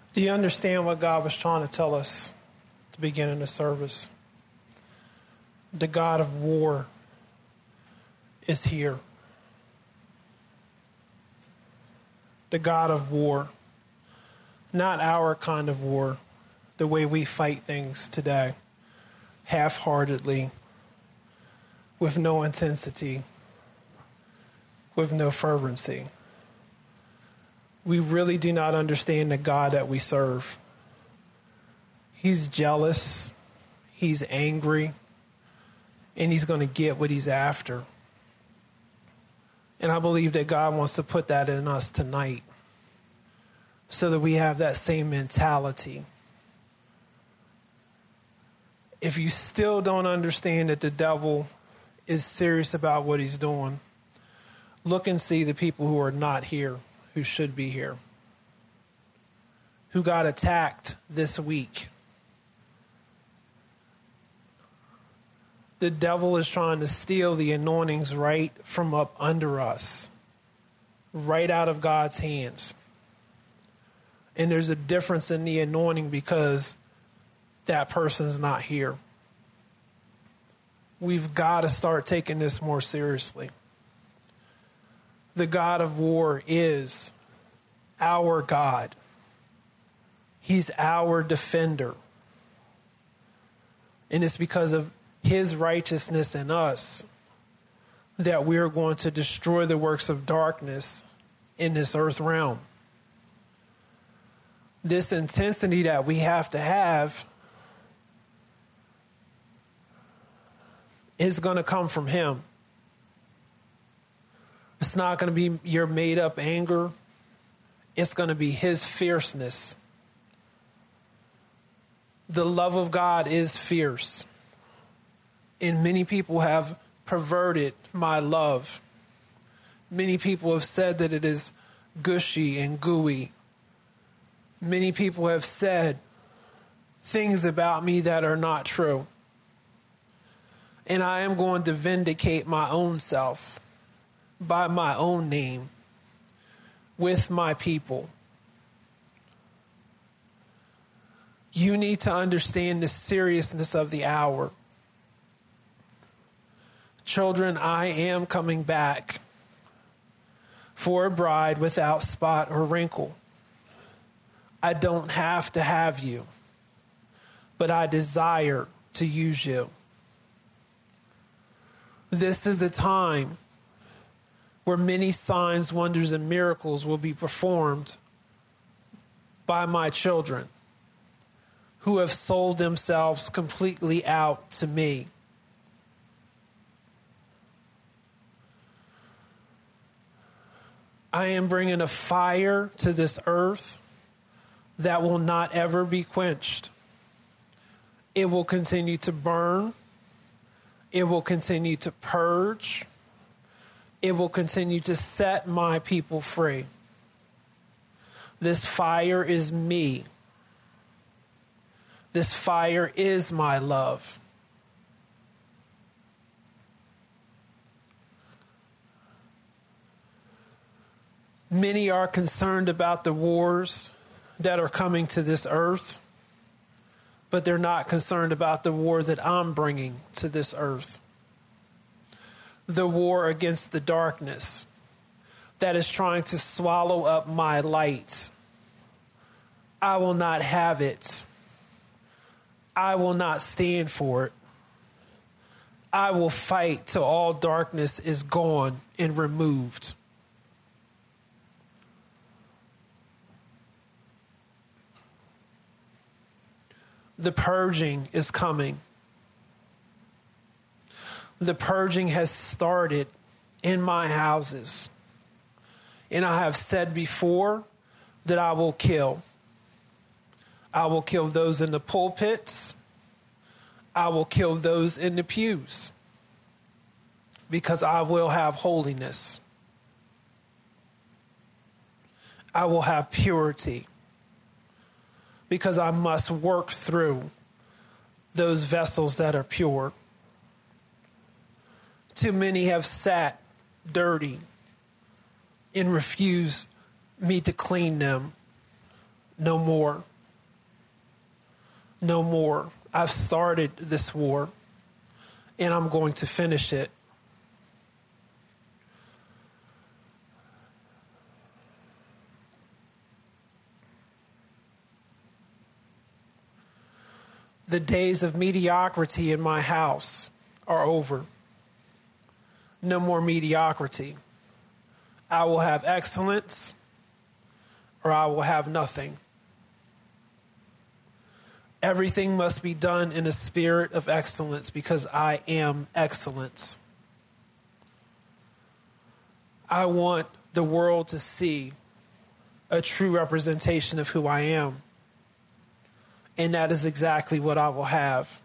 Do you understand what God was trying to tell us at the beginning of the service? The God of war is here. The God of war. Not our kind of war, the way we fight things today, half-heartedly, with no intensity, with no fervency. We really do not understand the God that we serve. He's jealous, he's angry, and he's going to get what he's after. And I believe that God wants to put that in us tonight so that we have that same mentality. If you still don't understand that the devil is serious about what he's doing, look and see the people who are not here, who should be here, who got attacked this week. The devil is trying to steal the anointings right from up under us, right out of God's hands. And there's a difference in the anointing because that person's not here. We've got to start taking this more seriously. The God of war is our God. He's our defender. And it's because of his righteousness in us that we are going to destroy the works of darkness in this earth realm. This intensity that we have to have is going to come from him. It's not going to be your made-up anger. It's going to be his fierceness. The love of God is fierce. And many people have perverted my love. Many people have said that it is gushy and gooey. Many people have said things about me that are not true. And I am going to vindicate my own self by my own name with my people. You need to understand the seriousness of the hour. Children, I am coming back for a bride without spot or wrinkle. I don't have to have you, but I desire to use you. This is a time where many signs, wonders, and miracles will be performed by my children who have sold themselves completely out to me. I am bringing a fire to this earth that will not ever be quenched. It will continue to burn. It will continue to purge. It will continue to set my people free. This fire is me. This fire is my love. Many are concerned about the wars that are coming to this earth, but they're not concerned about the war that I'm bringing to this earth. The war against the darkness that is trying to swallow up my light. I will not have it. I will not stand for it. I will fight till all darkness is gone and removed. The purging is coming. The purging has started in my houses. And I have said before that I will kill. I will kill those in the pulpits. I will kill those in the pews. Because I will have holiness. I will have purity. Because I must work through those vessels that are pure. Too many have sat dirty and refused me to clean them. No more. No more. I've started this war, and I'm going to finish it. The days of mediocrity in my house are over. No more mediocrity. I will have excellence, or I will have nothing. Everything must be done in a spirit of excellence because I am excellence. I want the world to see a true representation of who I am. And that is exactly what I will have.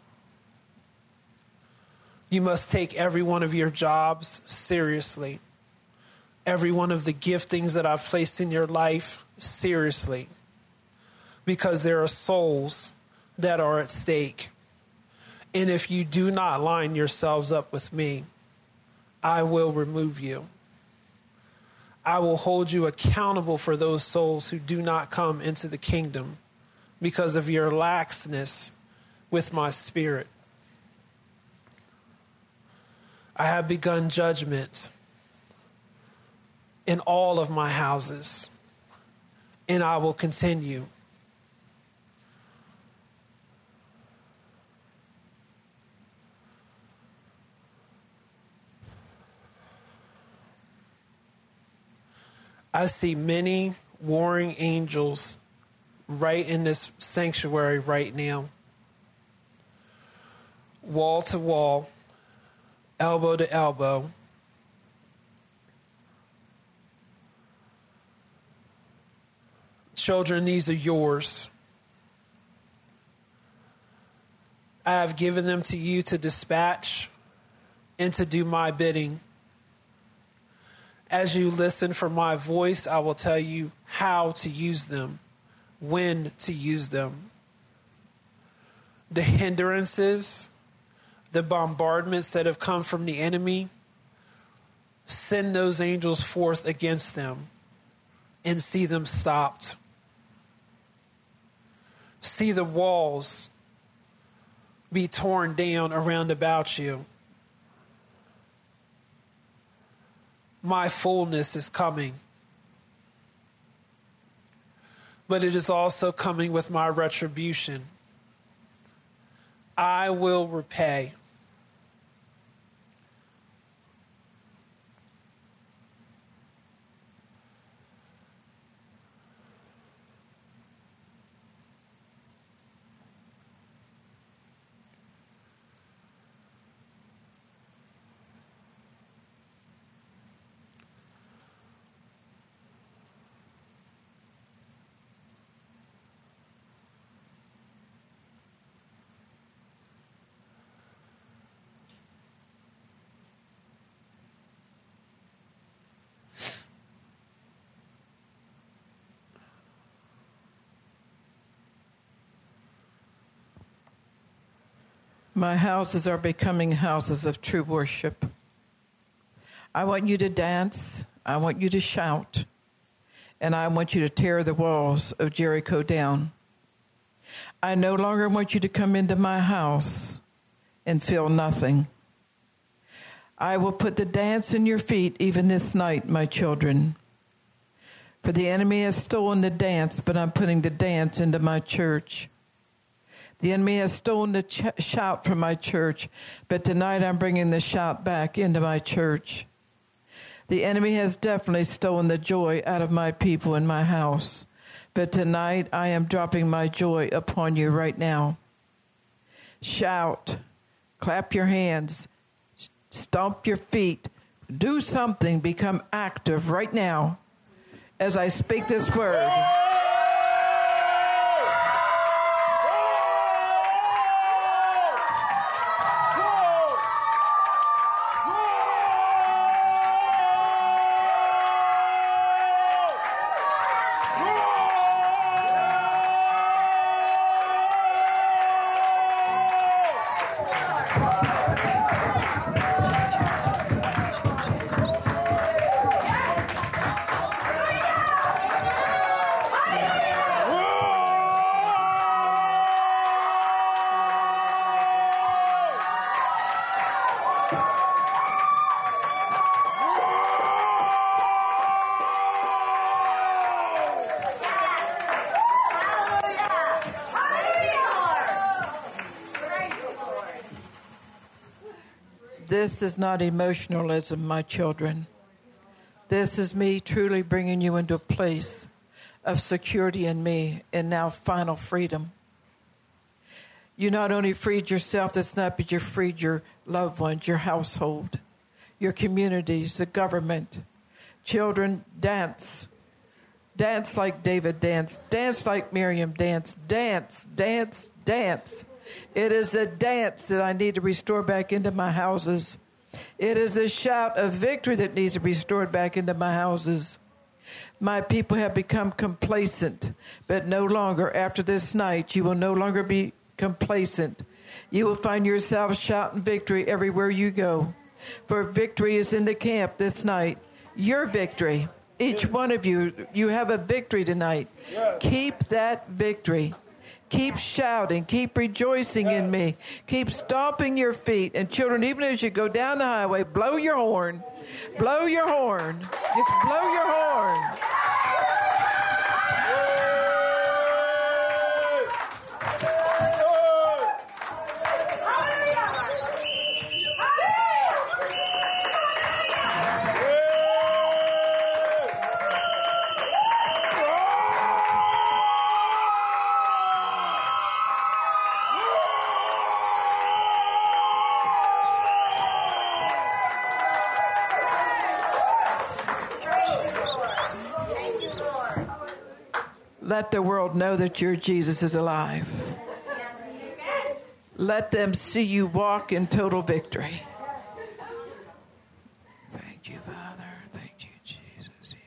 You must take every one of your jobs seriously. Every one of the giftings that I've placed in your life seriously. Because there are souls that are at stake. And if you do not line yourselves up with me, I will remove you. I will hold you accountable for those souls who do not come into the kingdom because of your laxness with my spirit. I have begun judgment in all of my houses, and I will continue. I see many warring angels right in this sanctuary right now. Wall to wall, elbow to elbow. Children, these are yours. I have given them to you to dispatch and to do my bidding. As you listen for my voice, I will tell you how to use them, when to use them. The hindrances, the bombardments that have come from the enemy, send those angels forth against them and see them stopped. See the walls be torn down around about you. My fullness is coming. But it is also coming with my retribution. I will repay. My houses are becoming houses of true worship. I want you to dance. I want you to shout. And I want you to tear the walls of Jericho down. I no longer want you to come into my house and feel nothing. I will put the dance in your feet even this night, my children. For the enemy has stolen the dance, but I'm putting the dance into my church. The enemy has stolen the shout from my church, but tonight I'm bringing the shout back into my church. The enemy has definitely stolen the joy out of my people in my house, but tonight I am dropping my joy upon you right now. Shout, clap your hands, stomp your feet, do something, become active right now as I speak this word. This is not emotionalism, my children. This is me truly bringing you into a place of security in me and now final freedom. You not only freed yourself this night, but you freed your loved ones, your household, your communities, the government. Children, dance. Dance like David danced. Dance like Miriam danced. Dance, dance, dance. It is a dance that I need to restore back into my houses. It is a shout of victory that needs to be restored back into my houses. My people have become complacent, but no longer. After this night, you will no longer be complacent. You will find yourself shouting victory everywhere you go. For victory is in the camp this night. Your victory. Each one of you, you have a victory tonight. Keep that victory. Keep shouting. Keep rejoicing in me. Keep stomping your feet. And children, even as you go down the highway, blow your horn. Blow your horn. Just blow your horn. Let the world know that your Jesus is alive. Let them see you walk in total victory. Thank you, Father. Thank you, Jesus.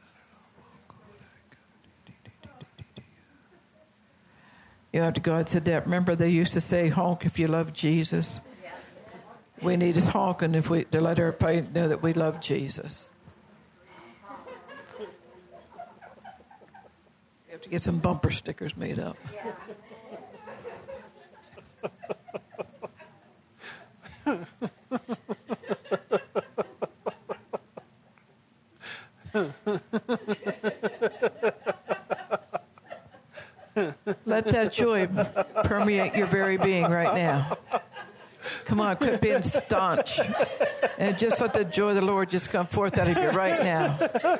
You know, God said that. Remember, they used to say, honk if you love Jesus. We need to honk and to let everybody know that we love Jesus. To get some bumper stickers made up. Let that joy permeate your very being right now. Come on, quit being staunch. And just let the joy of the Lord just come forth out of you right now.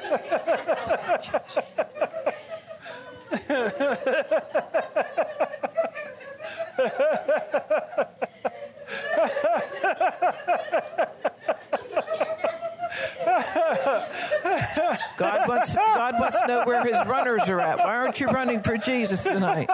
God wants to know where his runners are at. Why aren't you running for Jesus tonight?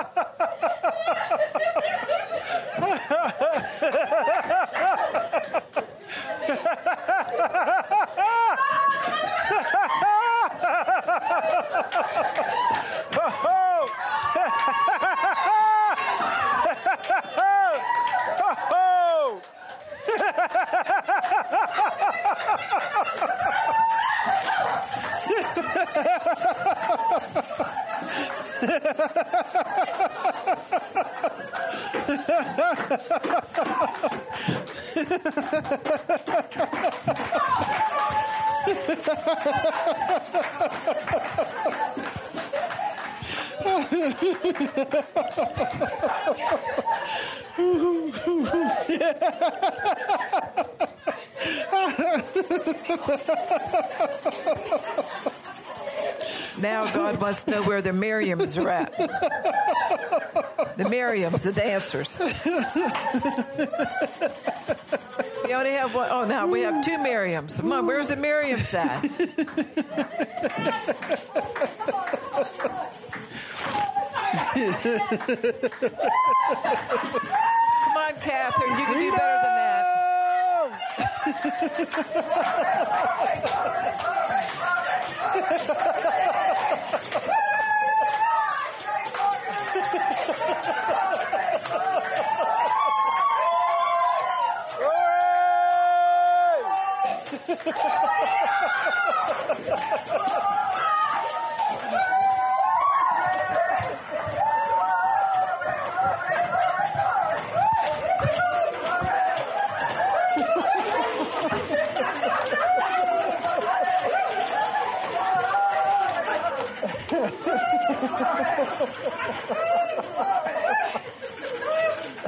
Now God wants to know where the Miriams are at. The Miriams, the dancers. You only have one. Oh, now we have two Miriams. Come on, where's the Miriams at? Come on, Catherine, you can do better than that.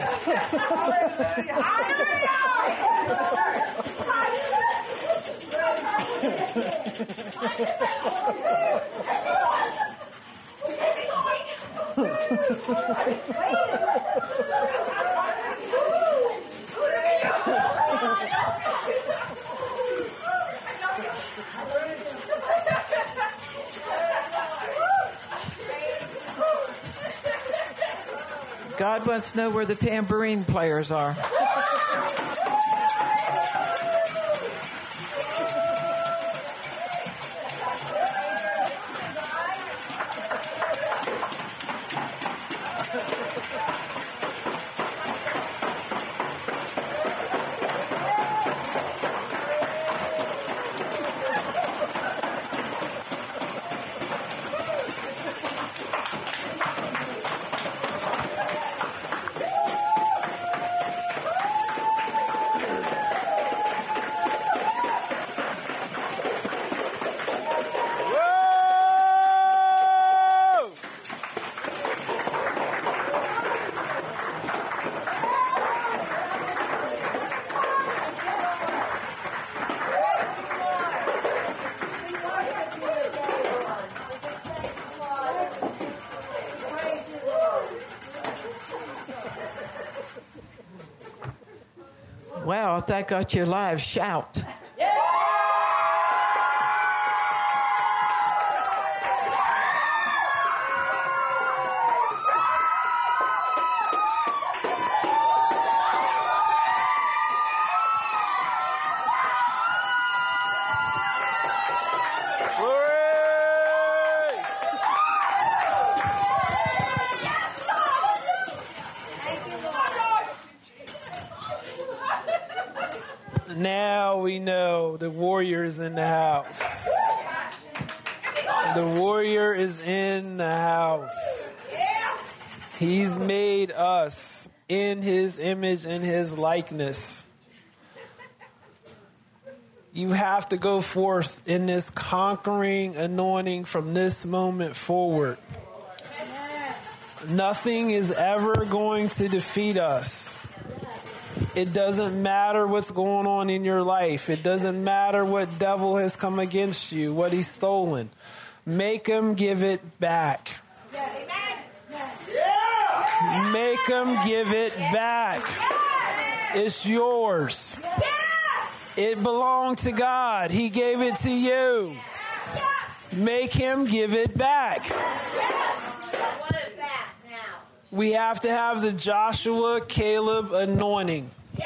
God wants to know where the tambourine players are. Wow, if that got you live, shout. Now we know the warrior is in the house. The warrior is in the house. He's made us in his image and his likeness. You have to go forth in this conquering anointing from this moment forward. Nothing is ever going to defeat us. It doesn't matter what's going on in your life. It doesn't matter what devil has come against you, what he's stolen. Make him give it back. Make him give it back. It's yours. It belonged to God. He gave it to you. Make him give it back. We have to have the Joshua, Caleb anointing.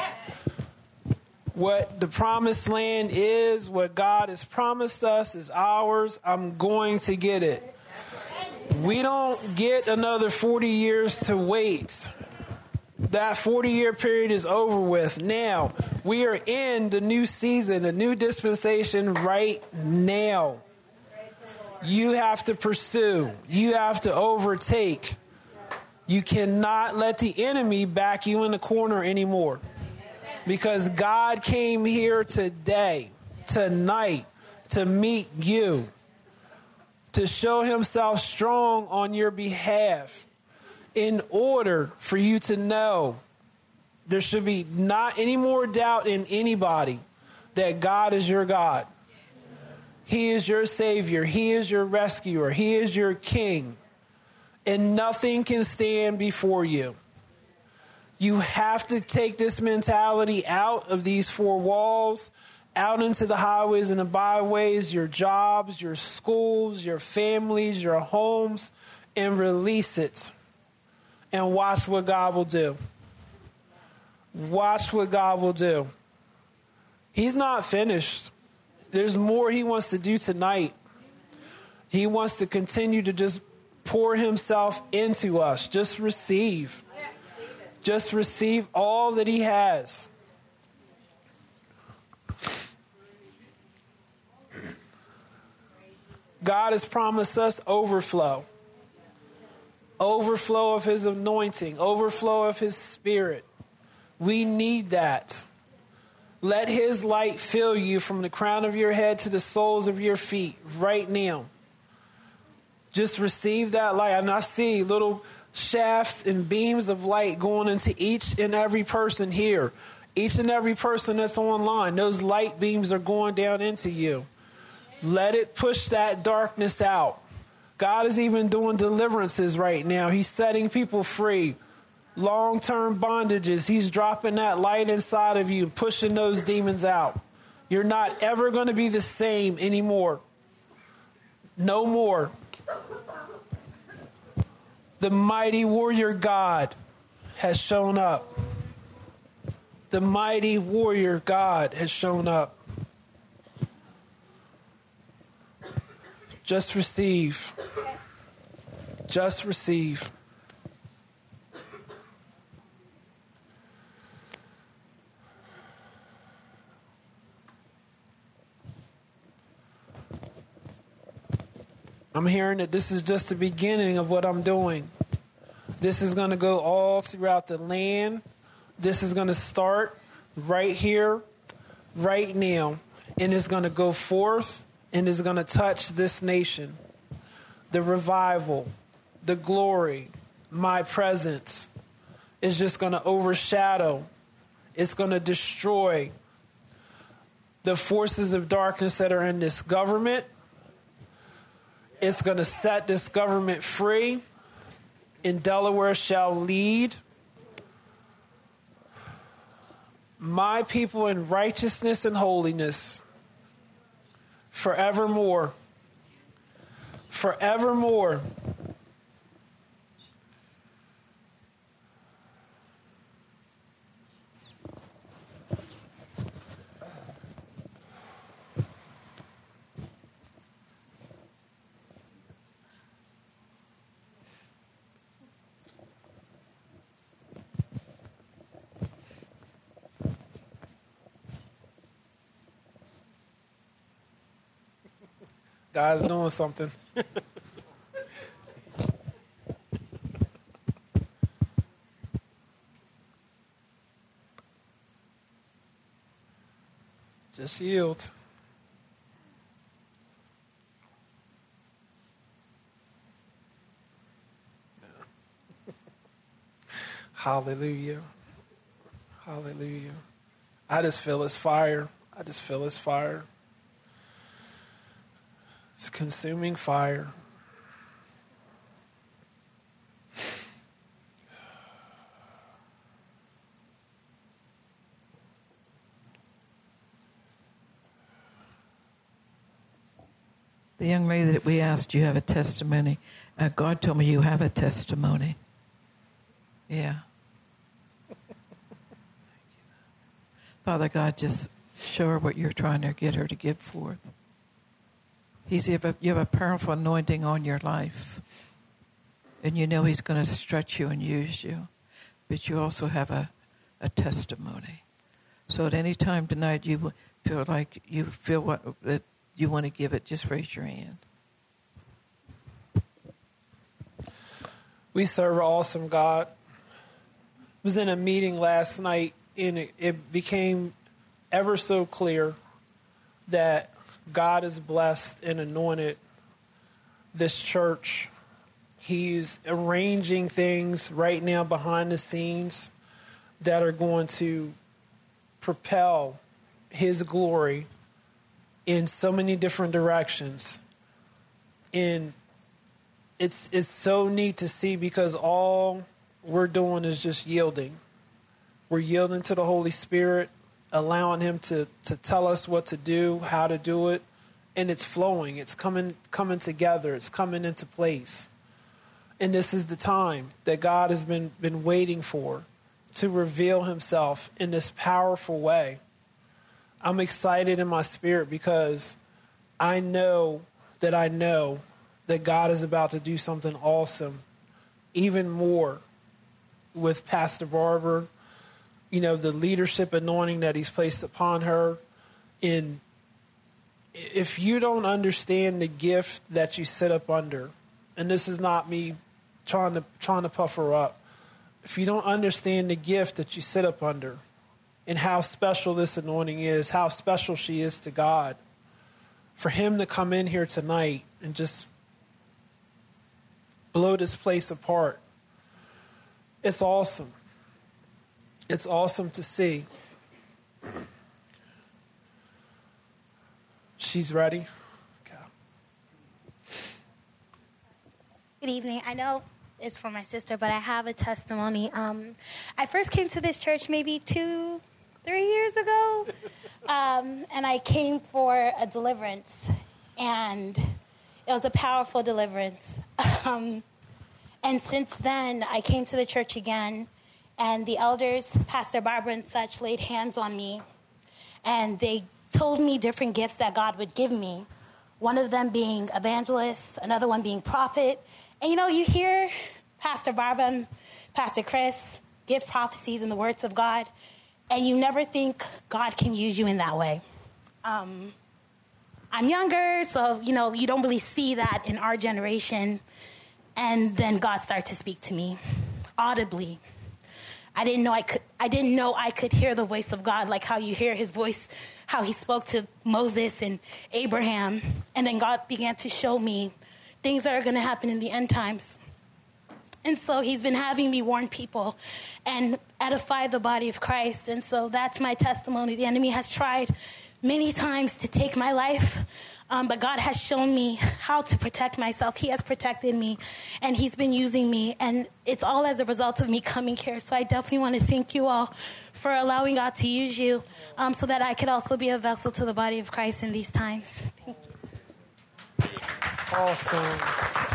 What the promised land is, what God has promised us is ours. I'm going to get it. We don't get another 40 years to wait. That 40-year period is over with. Now, we are in the new season, the new dispensation right now. You have to pursue. You have to overtake. You cannot let the enemy back you in the corner anymore. Because God came here today, tonight, to meet you, to show himself strong on your behalf, in order for you to know there should be not any more doubt in anybody that God is your God. He is your Savior. He is your rescuer. He is your King. And nothing can stand before you. You have to take this mentality out of these four walls, out into the highways and the byways, your jobs, your schools, your families, your homes, and release it. And watch what God will do. Watch what God will do. He's not finished. There's more he wants to do tonight. He wants to continue to just pour himself into us. Just receive. Just receive all that he has. God has promised us overflow. Overflow of his anointing. Overflow of his spirit. We need that. Let his light fill you from the crown of your head to the soles of your feet right now. Just receive that light. And I see little shafts and beams of light going into each and every person here. Each and every person that's online, those light beams are going down into you. Let it push that darkness out. God is even doing deliverances right now. He's setting people free. Long-term bondages. He's dropping that light inside of you, pushing those demons out. You're not ever going to be the same anymore. No more. The mighty warrior God has shown up. The mighty warrior God has shown up. Just receive. Just receive. I'm hearing that this is just the beginning of what I'm doing. This is going to go all throughout the land. This is going to start right here, right now. And it's going to go forth and is going to touch this nation. The revival, the glory, my presence is just going to overshadow. It's going to destroy the forces of darkness that are in this government. It's going to set this government free, and Delaware shall lead. My people in righteousness and holiness forevermore. Forevermore. God's doing something. Just yield. Hallelujah. Hallelujah. I just feel his fire. I just feel his fire. It's consuming fire. The young lady that we asked, you have a testimony. God told me you have a testimony. Yeah. Father God, just show her what you're trying to get her to give forth. You have a powerful anointing on your life. And you know he's going to stretch you and use you. But you also have a testimony. So at any time tonight you feel like you feel that you want to give it, just raise your hand. We serve an awesome God. I was in a meeting last night, and it became ever so clear that God has blessed and anointed this church. He's arranging things right now behind the scenes that are going to propel his glory in so many different directions. And it's so neat to see, because all we're doing is just yielding. We're yielding to the Holy Spirit, allowing him to tell us what to do, how to do it, and it's flowing. It's coming together. It's coming into place. And this is the time that God has been waiting for, to reveal himself in this powerful way. I'm excited in my spirit because I know that God is about to do something awesome, even more with Pastor Barbara. You know, the leadership anointing that he's placed upon her. And if you don't understand the gift that you sit up under, and this is not me trying to puff her up, if you don't understand the gift that you sit up under and how special this anointing is, how special she is to God, for him to come in here tonight and just blow this place apart It's awesome. It's awesome to see. She's ready. Okay. Good evening. I know it's for my sister, but I have a testimony. I first came to this church maybe 2-3 years ago, and I came for a deliverance, and it was a powerful deliverance. And since then, I came to the church again, and the elders, Pastor Barbara and such, laid hands on me, and they told me different gifts that God would give me, one of them being evangelist, another one being prophet. And you hear Pastor Barbara and Pastor Chris give prophecies and the words of God, and you never think God can use you in that way. I'm younger, so, you don't really see that in our generation. And then God started to speak to me audibly. I didn't know I could hear the voice of God, like how you hear his voice, how he spoke to Moses and Abraham. And then God began to show me things that are going to happen in the end times. And so he's been having me warn people and edify the body of Christ. And so that's my testimony. The enemy has tried many times to take my life, but God has shown me how to protect myself. He has protected me, and he's been using me. And it's all as a result of me coming here. So I definitely want to thank you all for allowing God to use you, so that I could also be a vessel to the body of Christ in these times. Thank you. Awesome.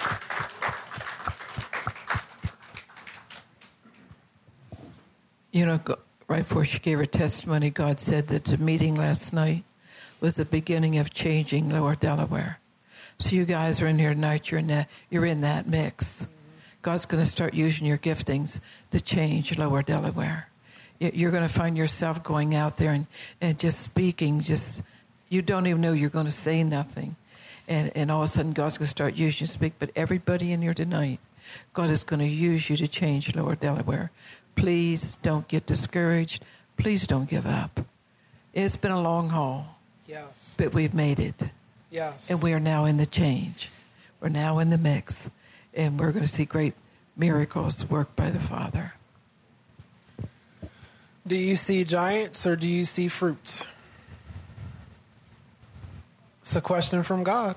Right before she gave her testimony, God said that the meeting last night was the beginning of changing Lower Delaware. So you guys are in here tonight. You're in that mix. God's going to start using your giftings to change Lower Delaware. You're going to find yourself going out there and just speaking. You don't even know you're going to say nothing. And all of a sudden, God's going to start using you to speak. But everybody in here tonight, God is going to use you to change Lower Delaware. Please don't get discouraged. Please don't give up. It's been a long haul. Yes. But we've made it. Yes. And we are now in the change. We're now in the mix. And we're going to see great miracles worked by the Father. Do you see giants or do you see fruits? It's a question from God.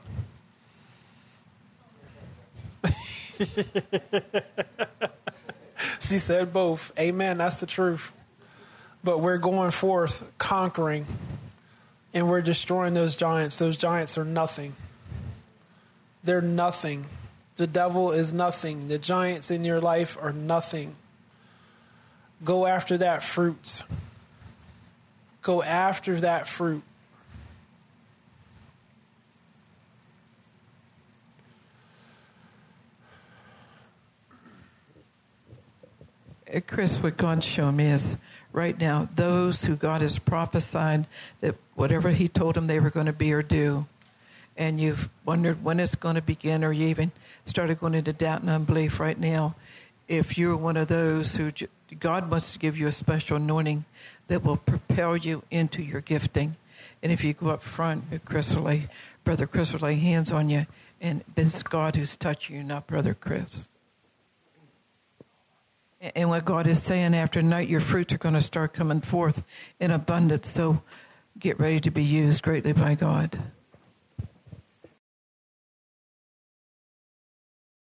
She said both. Amen. That's the truth. But we're going forth conquering, and we're destroying those giants. Those giants are nothing. They're nothing. The devil is nothing. The giants in your life are nothing. Go after that fruit. Go after that fruit. Chris, what God's showing me is right now, those who God has prophesied that whatever he told them they were going to be or do, and you've wondered when it's going to begin, or you even started going into doubt and unbelief right now, if you're one of those who God wants to give you a special anointing that will propel you into your gifting. And if you go up front, Brother Chris will lay hands on you, and it's God who's touching you, not Brother Chris. And what God is saying, after tonight, your fruits are going to start coming forth in abundance. So get ready to be used greatly by God.